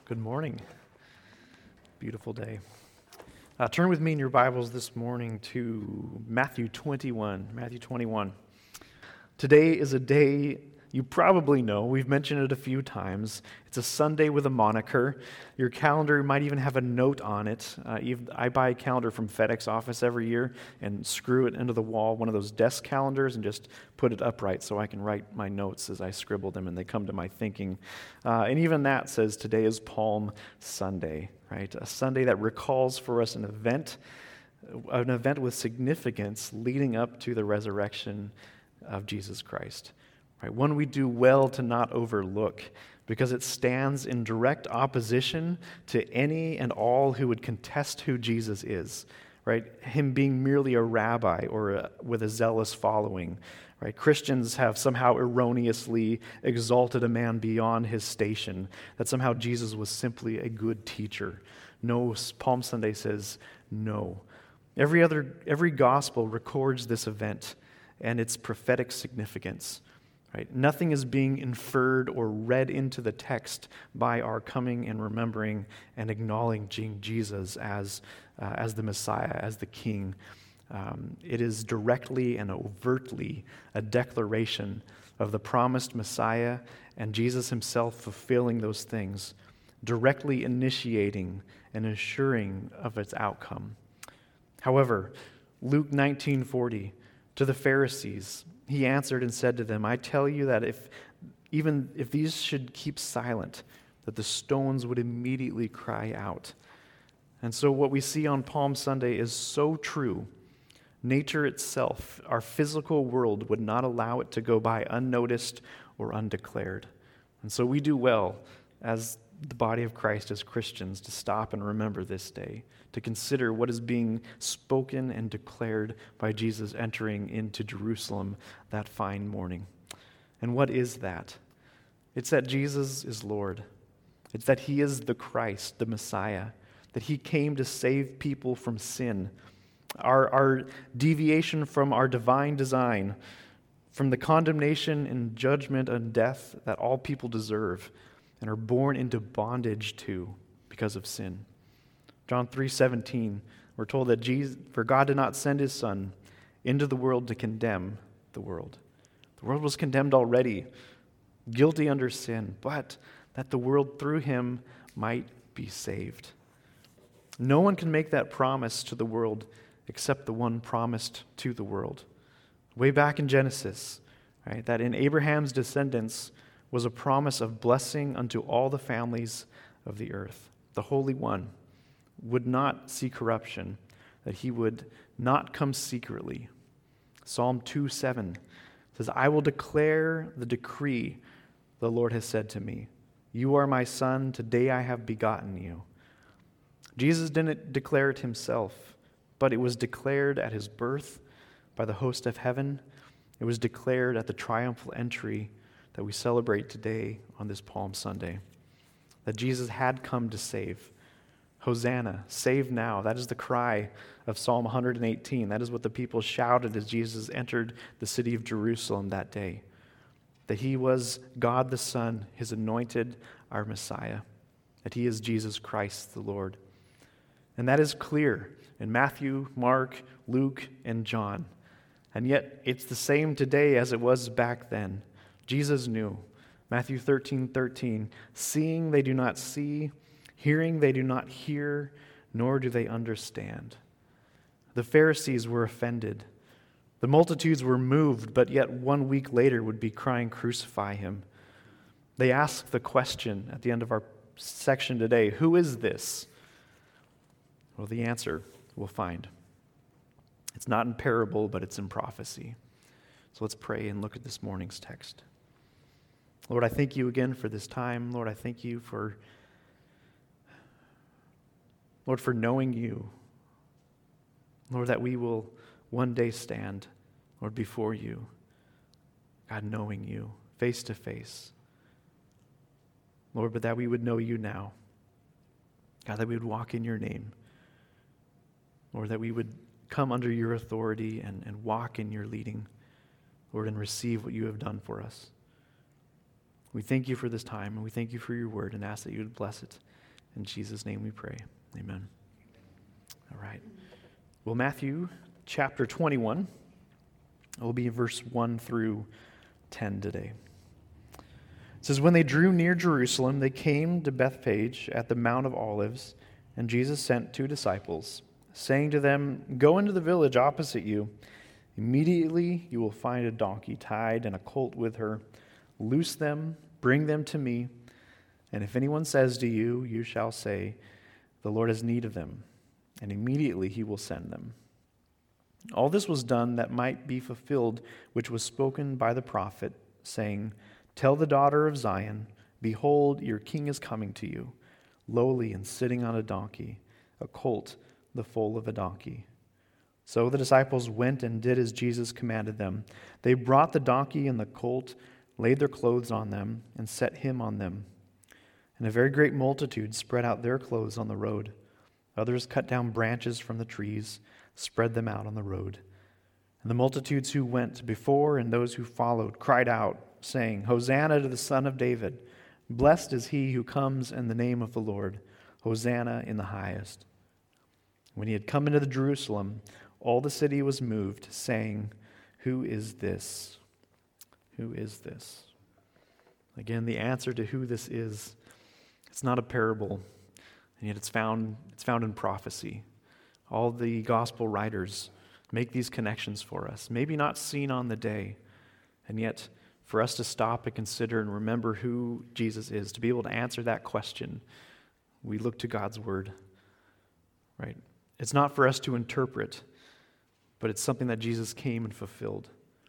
Good morning. Beautiful day. Turn with me in your Bibles this morning to Matthew 21. Matthew 21. Today is a day you probably know. We've mentioned it a few times. It's a Sunday with a moniker. Your calendar might even have a note on it. I buy a calendar from FedEx office every year and screw it into the wall, one of those desk calendars, and just put it upright so I can write my notes as I scribble them and they come to my thinking. And even that says today is Palm Sunday, right? A Sunday that recalls for us an event with significance leading up to the resurrection of Jesus Christ. Right, one we do well to not overlook because it stands in direct opposition to any and all who would contest who Jesus is, right? Him being merely a rabbi or with a zealous following, right? Christians have somehow erroneously exalted a man beyond his station, that somehow Jesus was simply a good teacher. No, Palm Sunday says no. Every gospel records this event and its prophetic significance. Right? Nothing is being inferred or read into the text by our coming and remembering and acknowledging Jesus as the Messiah, as the King. It is directly and overtly a declaration of the promised Messiah and Jesus himself fulfilling those things, directly initiating and assuring of its outcome. However, Luke 19:40, to the Pharisees, he answered and said to them, I tell you that if these should keep silent, that the stones would immediately cry out. And so what we see on Palm Sunday is so true. Nature itself, our physical world, would not allow it to go by unnoticed or undeclared. And so we do well as the body of Christ, as Christians, to stop and remember this day, to consider what is being spoken and declared by Jesus entering into Jerusalem that fine morning. And what is that? It's that Jesus is Lord. It's that he is the Christ, the Messiah, that he came to save people from sin, our deviation from our divine design, from the condemnation and judgment and death that all people deserve and are born into bondage to because of sin. John 3:17, we're told that for God did not send his Son into the world to condemn the world. The world was condemned already, guilty under sin, but that the world through him might be saved. No one can make that promise to the world except the one promised to the world. Way back in Genesis, right, that in Abraham's descendants was a promise of blessing unto all the families of the earth. The Holy One would not see corruption, that he would not come secretly. Psalm 2:7 says, I will declare the decree the Lord has said to me. You are my son, today I have begotten you. Jesus didn't declare it himself, but it was declared at his birth by the host of heaven. It was declared at the triumphal entry that we celebrate today on this Palm Sunday, that Jesus had come to save. Hosanna, save now. That is the cry of Psalm 118. That is what the people shouted as Jesus entered the city of Jerusalem that day, that he was God the Son, his anointed, our Messiah, that he is Jesus Christ the Lord. And that is clear in Matthew, Mark, Luke, and John. And yet it's the same today as it was back then. Jesus knew. Matthew 13:13, seeing they do not see, hearing they do not hear, nor do they understand. The Pharisees were offended. The multitudes were moved, but yet 1 week later would be crying, crucify him. They asked the question at the end of our section today, who is this? Well, the answer we'll find. It's not in parable, but it's in prophecy. So let's pray and look at this morning's text. Lord, I thank you again for this time. Lord, I thank you for knowing you. Lord, that we will one day stand, Lord, before you. God, knowing you face to face. Lord, but that we would know you now. God, that we would walk in your name. Lord, that we would come under your authority and walk in your leading, Lord, and receive what you have done for us. We thank you for this time, and we thank you for your word, and ask that you would bless it. In Jesus' name we pray. Amen. All right. Well, Matthew chapter 21, it will be verse 1 through 10 today. It says, when they drew near Jerusalem, they came to Bethphage at the Mount of Olives, and Jesus sent 2 disciples, saying to them, go into the village opposite you. Immediately you will find a donkey tied and a colt with her. Loose them, bring them to me, and if anyone says to you, you shall say, the Lord has need of them, and immediately he will send them. All this was done that might be fulfilled, which was spoken by the prophet, saying, tell the daughter of Zion, behold, your king is coming to you, lowly and sitting on a donkey, a colt, the foal of a donkey. So the disciples went and did as Jesus commanded them. They brought the donkey and the colt, laid their clothes on them, and set him on them. And a very great multitude spread out their clothes on the road. Others cut down branches from the trees, spread them out on the road. And the multitudes who went before and those who followed cried out, saying, Hosanna to the Son of David. Blessed is he who comes in the name of the Lord. Hosanna in the highest. When he had come into Jerusalem, all the city was moved, saying, who is this? Who is this? Again, the answer to who this is, it's not a parable, and yet it's found in prophecy. All the gospel writers make these connections for us, maybe not seen on the day, and yet for us to stop and consider and remember who Jesus is, to be able to answer that question, we look to God's word, right? It's not for us to interpret, but it's something that Jesus came and fulfilled.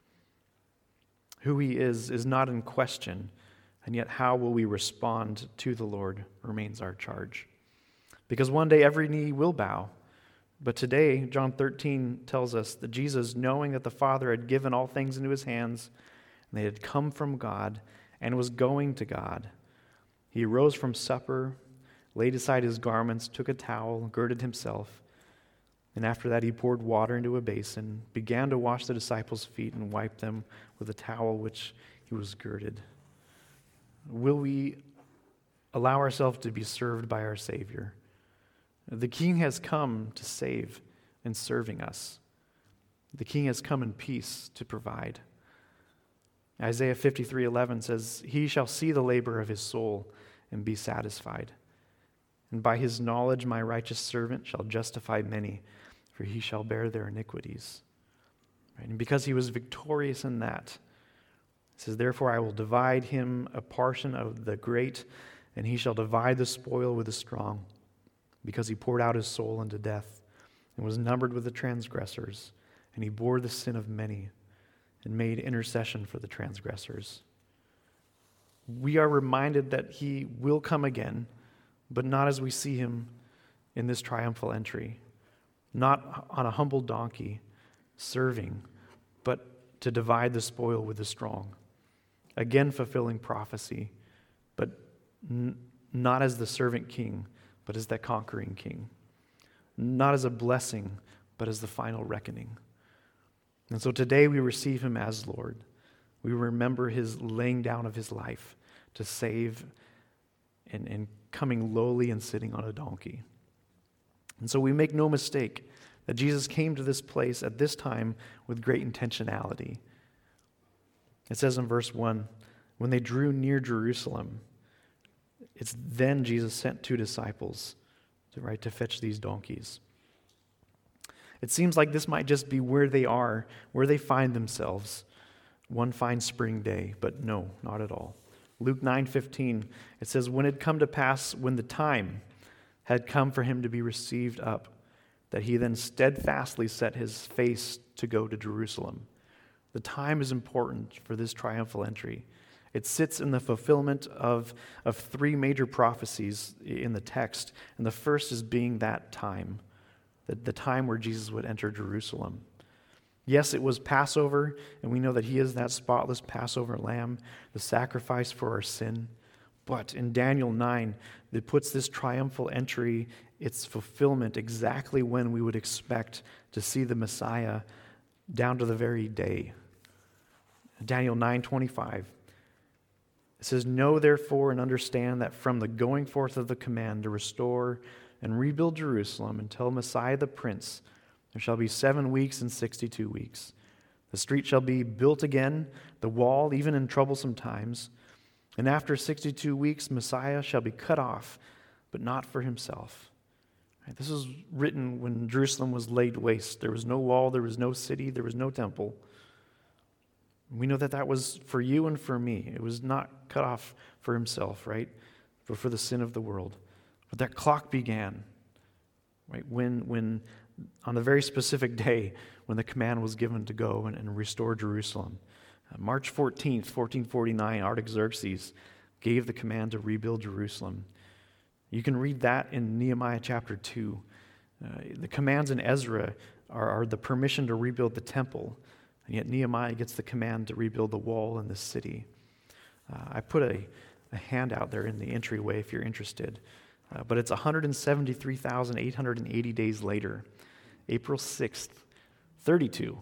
Who he is not in question, and yet how will we respond to the Lord remains our charge. Because one day every knee will bow, but today, John 13 tells us that Jesus, knowing that the Father had given all things into his hands, and they had come from God, and was going to God, he arose from supper, laid aside his garments, took a towel, girded himself, and after that he poured water into a basin, began to wash the disciples' feet, and wiped them with a towel which he was girded. Will we allow ourselves to be served by our Savior? The King has come to save and serving us. The King has come in peace to provide. Isaiah 53:11 says, he shall see the labor of his soul and be satisfied. And by his knowledge my righteous servant shall justify many, for he shall bear their iniquities. Right? And because he was victorious in that, it says, therefore I will divide him a portion of the great, and he shall divide the spoil with the strong, because he poured out his soul unto death, and was numbered with the transgressors, and he bore the sin of many, and made intercession for the transgressors. We are reminded that he will come again, but not as we see him in this triumphal entry, not on a humble donkey serving, but to divide the spoil with the strong. Again, fulfilling prophecy, but not as the servant king, but as that conquering king. Not as a blessing, but as the final reckoning. And so today we receive him as Lord. We remember his laying down of his life to save and coming lowly and sitting on a donkey. And so we make no mistake that Jesus came to this place at this time with great intentionality. It says in verse 1, when they drew near Jerusalem, it's then Jesus sent 2 disciples to fetch these donkeys. It seems like this might just be where they are, where they find themselves one fine spring day, but no, not at all. Luke 9:15, it says, when it come to pass, when the time had come for him to be received up, that he then steadfastly set his face to go to Jerusalem. The time is important for this triumphal entry. It sits in the fulfillment of 3 major prophecies in the text, and the first is being that time, the time where Jesus would enter Jerusalem. Yes, it was Passover, and we know that he is that spotless Passover lamb, the sacrifice for our sin. But in Daniel 9, it puts this triumphal entry, its fulfillment, exactly when we would expect to see the Messiah down to the very day. Daniel 9:25, it It says, "Know therefore and understand that from the going forth of the command to restore and rebuild Jerusalem until Messiah the Prince, there shall be 7 weeks and 62 weeks. The street shall be built again, the wall even in troublesome times. And after 62 weeks, Messiah shall be cut off, but not for himself." Right, this was written when Jerusalem was laid waste. There was no wall, there was no city, there was no temple. We know that that was for you and for me. It was not cut off for himself, right? But for the sin of the world. But that clock began, right? When on a very specific day, when the command was given to go and restore Jerusalem. March 14th, 1449, Artaxerxes gave the command to rebuild Jerusalem. You can read that in Nehemiah chapter 2. The commands in Ezra are the permission to rebuild the temple. And yet Nehemiah gets the command to rebuild the wall in the city. I put a handout there in the entryway if you're interested. But it's 173,880 days later, April 6th, 32.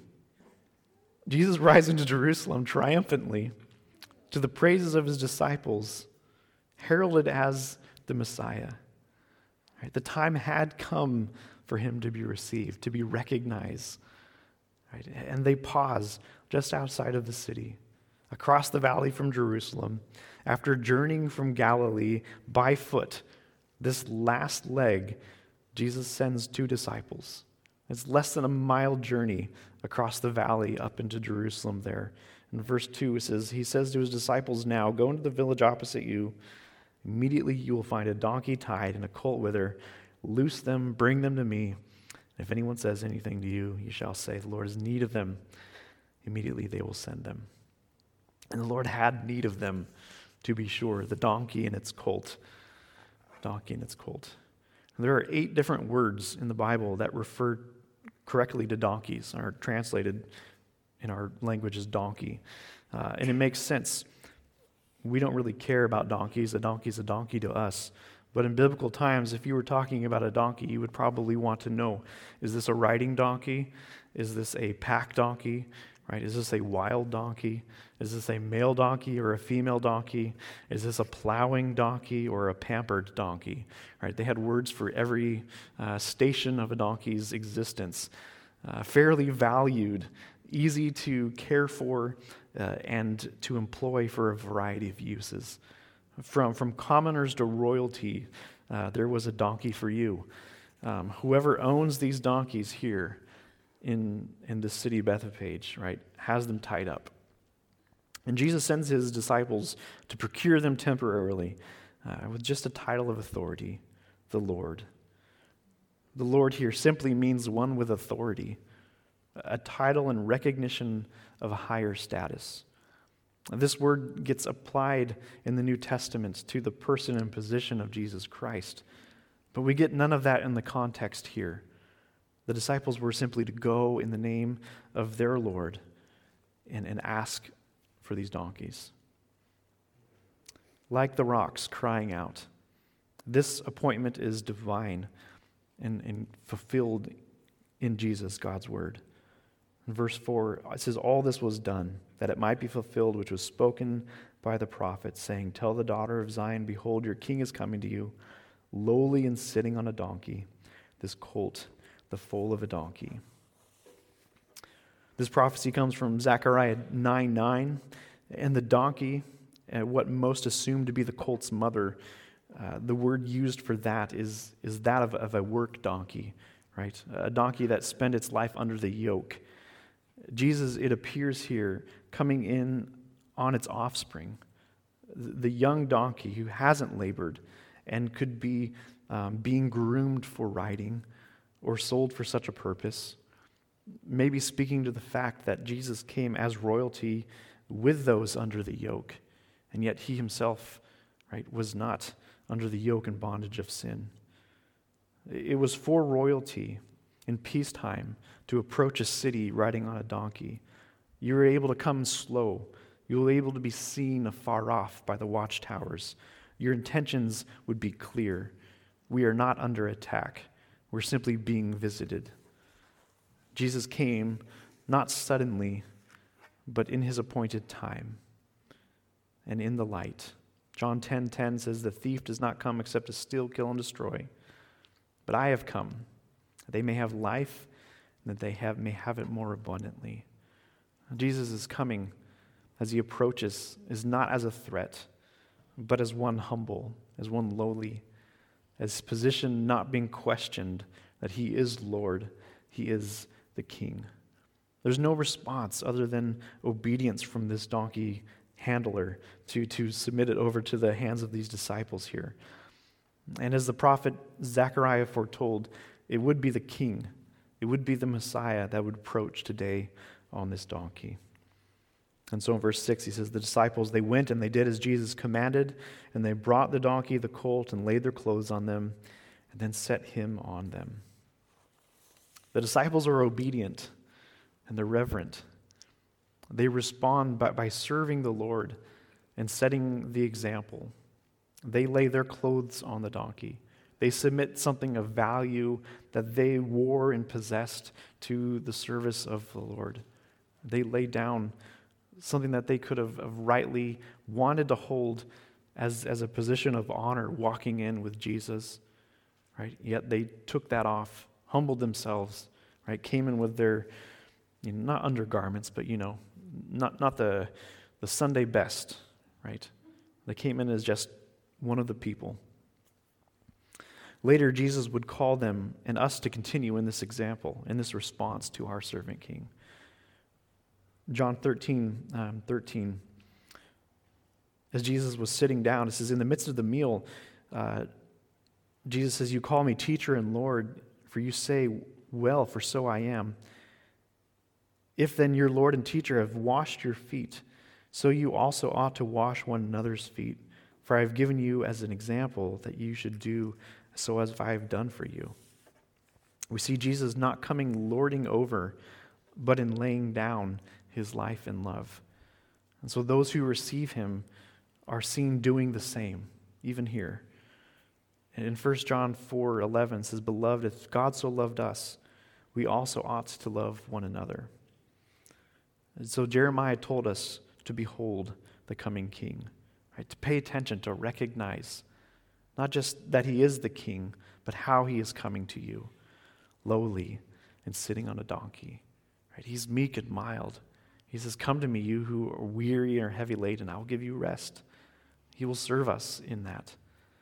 Jesus rides into Jerusalem triumphantly to the praises of his disciples, heralded as the Messiah. Right? The time had come for him to be received, to be recognized. Right? And they pause just outside of the city, across the valley from Jerusalem, after journeying from Galilee by foot. This last leg, Jesus sends 2 disciples. It's less than a mile journey across the valley up into Jerusalem there. In verse 2, it says, he says to his disciples, "Now go into the village opposite you. Immediately you will find a donkey tied and a colt with her. Loose them, bring them to me. If anyone says anything to you, you shall say, 'The Lord has need of them.' Immediately they will send them." And the Lord had need of them, to be sure, the donkey and its colt. Donkey and its colt. And there are 8 different words in the Bible that refer correctly to donkeys, and are translated in our language as donkey. And it makes sense. We don't really care about donkeys. A donkey's a donkey to us. But in biblical times, if you were talking about a donkey, you would probably want to know, is this a riding donkey? Is this a pack donkey? Right? Is this a wild donkey? Is this a male donkey or a female donkey? Is this a plowing donkey or a pampered donkey? Right? They had words for every station of a donkey's existence. Fairly valued, easy to care for, and to employ for a variety of uses. From commoners to royalty, there was a donkey for you. Whoever owns these donkeys here in the city of Bethphage, right, has them tied up. And Jesus sends his disciples to procure them temporarily with just a title of authority, the Lord. The Lord here simply means one with authority, a title and recognition of a higher status. This word gets applied in the New Testament to the person and position of Jesus Christ, but we get none of that in the context here. The disciples were simply to go in the name of their Lord and ask for these donkeys. Like the rocks crying out, this appointment is divine and fulfilled in Jesus, God's word. In verse 4, it says, "All this was done, that it might be fulfilled which was spoken by the prophet, saying, 'Tell the daughter of Zion, behold, your king is coming to you, lowly and sitting on a donkey, this colt, the foal of a donkey.'" This prophecy comes from Zechariah 9:9, and the donkey, what most assumed to be the colt's mother, the word used for that is that of a work donkey, right? A donkey that spent its life under the yoke. Jesus, it appears here, coming in on its offspring, the young donkey who hasn't labored and could be being groomed for riding or sold for such a purpose, maybe speaking to the fact that Jesus came as royalty with those under the yoke, and yet he himself, right, was not under the yoke and bondage of sin. It was for royalty in peacetime to approach a city riding on a donkey. You were able to come slow. You were able to be seen afar off by the watchtowers. Your intentions would be clear. We are not under attack. We're simply being visited. Jesus came not suddenly, but in his appointed time. and in the light. John 10:10 says, "The thief does not come except to steal, kill, and destroy. But I have come, that they may have life, and that may have it more abundantly." Jesus is coming as he approaches, is not as a threat, but as one humble, as one lowly, as position not being questioned, that he is Lord, he is the King. There's no response other than obedience from this donkey handler to submit it over to the hands of these disciples here. And as the prophet Zechariah foretold, it would be the King, it would be the Messiah that would approach today on this donkey. And so in verse 6, he says, the disciples, they went and they did as Jesus commanded, and they brought the donkey, the colt, and laid their clothes on them, and then set him on them. The disciples are obedient, and they're reverent. They respond by serving the Lord and setting the example. They lay their clothes on the donkey. They submit something of value that they wore and possessed to the service of the Lord. They lay down something that they could have rightly wanted to hold as a position of honor, walking in with Jesus, right? Yet they took that off, humbled themselves, right? Came in with their, not undergarments, but not the Sunday best, right? They came in as just one of the people. Later, Jesus would call them and us to continue in this example, in this response to our servant king. John 13, as Jesus was sitting down, it says, in the midst of the meal, Jesus says, "You call me teacher and Lord, for you say, well, for so I am. If then your Lord and teacher have washed your feet, so you also ought to wash one another's feet. For I have given you as an example that you should do so as I have done for you." We see Jesus not coming lording over, but in laying down his life and love. And so those who receive him are seen doing the same, even here. And in 1 John 4:11 it says, "Beloved, if God so loved us, we also ought to love one another." And so Jeremiah told us to behold the coming king, right? To pay attention, to recognize not just that he is the king, but how he is coming to you, lowly and sitting on a donkey. Right? He's meek and mild. He says, "Come to me, you who are weary and are heavy laden, I will give you rest." He will serve us in that.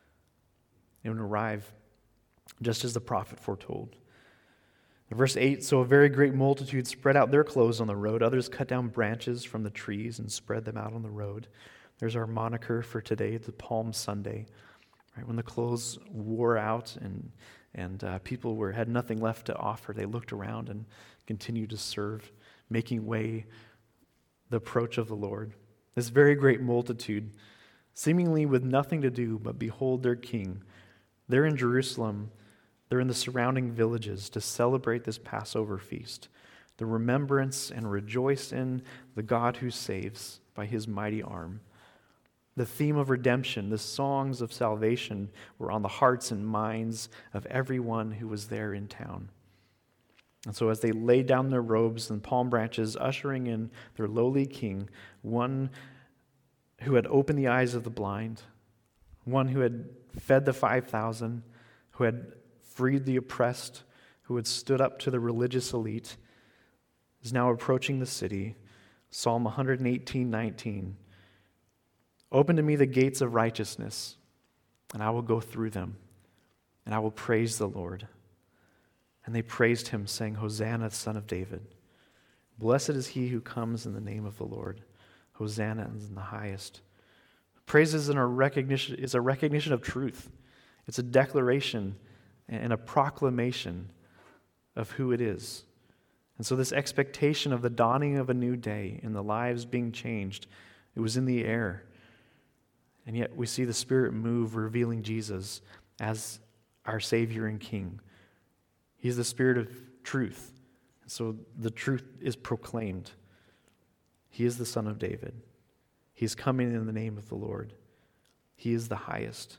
It will arrive just as the prophet foretold. In verse 8, so a very great multitude spread out their clothes on the road. Others cut down branches from the trees and spread them out on the road. There's our moniker for today. It's Palm Sunday. Right? When the clothes wore out and people had nothing left to offer, they looked around and continued to serve, making way the approach of the Lord. This very great multitude, seemingly with nothing to do but behold their king. They're in Jerusalem. They're in the surrounding villages to celebrate this Passover feast, the remembrance and rejoice in the God who saves by his mighty arm. The theme of redemption, the songs of salvation were on the hearts and minds of everyone who was there in town. And so as they laid down their robes and palm branches, ushering in their lowly king, one who had opened the eyes of the blind, one who had fed the 5,000, who had freed the oppressed, who had stood up to the religious elite, is now approaching the city. Psalm 118:19. "Open to me the gates of righteousness, and I will go through them, and I will praise the Lord." And they praised him, saying, "Hosanna, Son of David. Blessed is he who comes in the name of the Lord. Hosanna in the highest." Praise is a recognition of truth. It's a declaration and a proclamation of who it is. And so this expectation of the dawning of a new day and the lives being changed, it was in the air. And yet we see the Spirit move, revealing Jesus as our Savior and King. He's the Spirit of truth. And so the truth is proclaimed. He is the Son of David. He is coming in the name of the Lord. He is the highest.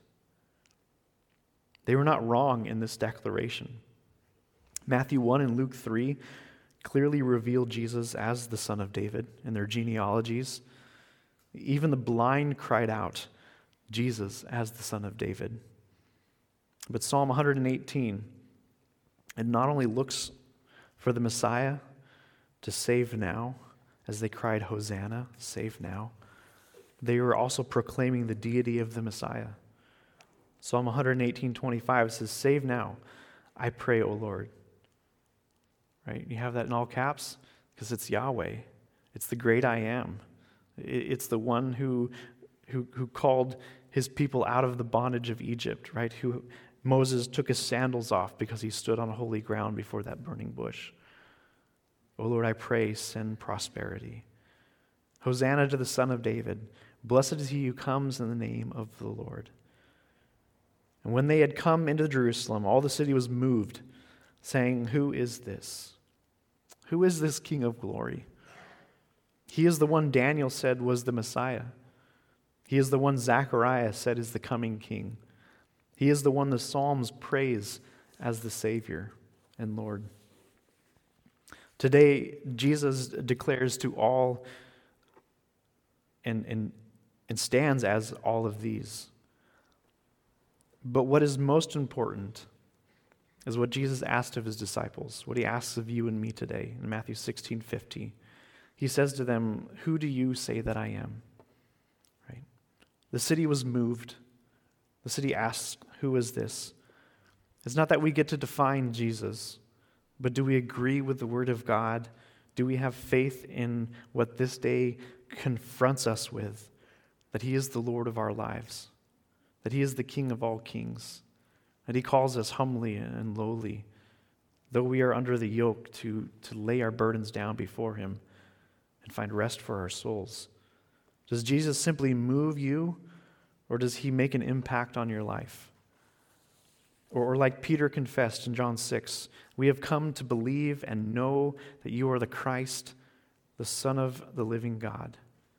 They were not wrong in this declaration. Matthew 1 and Luke 3 clearly reveal Jesus as the Son of David in their genealogies. Even the blind cried out, Jesus as the Son of David. But Psalm 118, it not only looks for the Messiah to save now, as they cried, Hosanna, save now, they were also proclaiming the deity of the Messiah. Psalm 118:25 says, save now, I pray, O Lord. Right? You have that in all caps because it's Yahweh. It's the great I am. It's the one who called his people out of the bondage of Egypt, right? Who Moses took his sandals off because he stood on holy ground before that burning bush. O Lord, I pray, send prosperity. Hosanna to the Son of David. Blessed is he who comes in the name of the Lord. And when they had come into Jerusalem, all the city was moved, saying, who is this? Who is this King of glory? He is the one Daniel said was the Messiah. He is the one Zechariah said is the coming king. He is the one the Psalms praise as the Savior and Lord. Today, Jesus declares to all and stands as all of these. But what is most important is what Jesus asked of his disciples, what he asks of you and me today in Matthew 16:50. He says to them, who do you say that I am? Right? The city was moved. The city asks, who is this? It's not that we get to define Jesus, but do we agree with the Word of God? Do we have faith in what this day confronts us with, that he is the Lord of our lives, that he is the King of all kings, that he calls us humbly and lowly, though we are under the yoke, to lay our burdens down before him and find rest for our souls? Does Jesus simply move you, or does he make an impact on your life? Or like Peter confessed in John 6, we have come to believe and know that you are the Christ, the Son of the living God.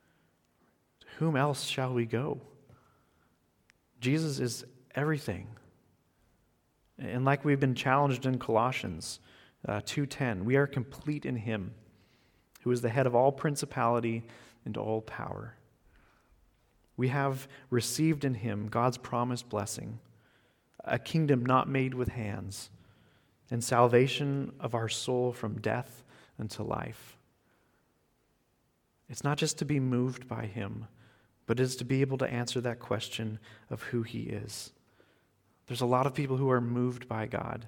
To whom else shall we go? Jesus is everything. And like we've been challenged in Colossians 2:10, we are complete in him, who is the head of all principality and all power. We have received in him God's promised blessing, a kingdom not made with hands, and salvation of our soul from death unto life. It's not just to be moved by him, but it's to be able to answer that question of who he is. There's a lot of people who are moved by God,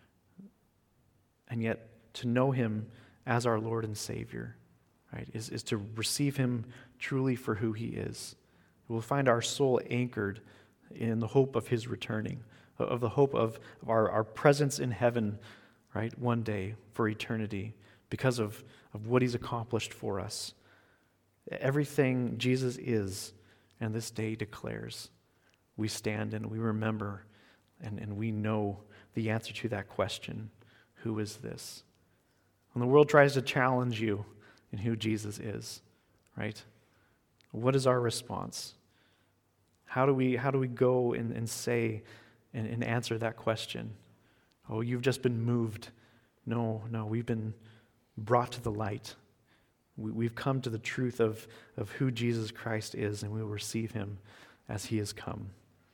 and yet to know him as our Lord and Savior, right, is to receive him truly for who he is. We'll find our soul anchored in the hope of his returning, of the hope of our presence in heaven, right, one day for eternity, because of what he's accomplished for us. Everything Jesus is and this day declares, we stand and we remember and we know the answer to that question. Who is this? When the world tries to challenge you in who Jesus is, right? What is our response? How do we go and say and answer that question? Oh, you've just been moved. No, we've been brought to the light. We've come to the truth of who Jesus Christ is, and we will receive him as he has come.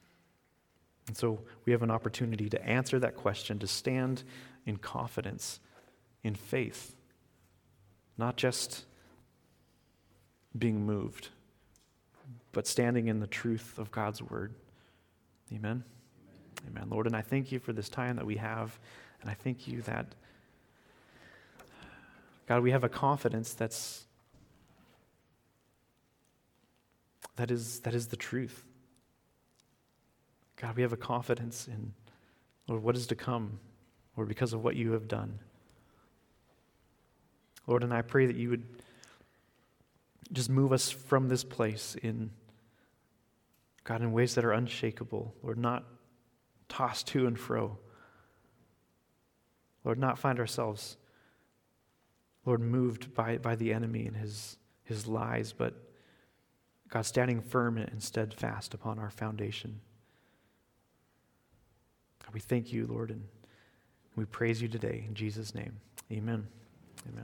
And so we have an opportunity to answer that question, to stand in confidence, in faith, not just being moved, but standing in the truth of God's word. Amen? Amen. Lord, and I thank you for this time that we have, and I thank you that, God, we have a confidence that is the truth. God, we have a confidence in, Lord, what is to come, Lord, because of what you have done. Lord, and I pray that you would just move us from this place in, God, in ways that are unshakable. Lord, not tossed to and fro. Lord, not find ourselves, Lord, moved by the enemy and his lies, but God, standing firm and steadfast upon our foundation. God, we thank you, Lord, and we praise you today in Jesus' name. Amen. Amen.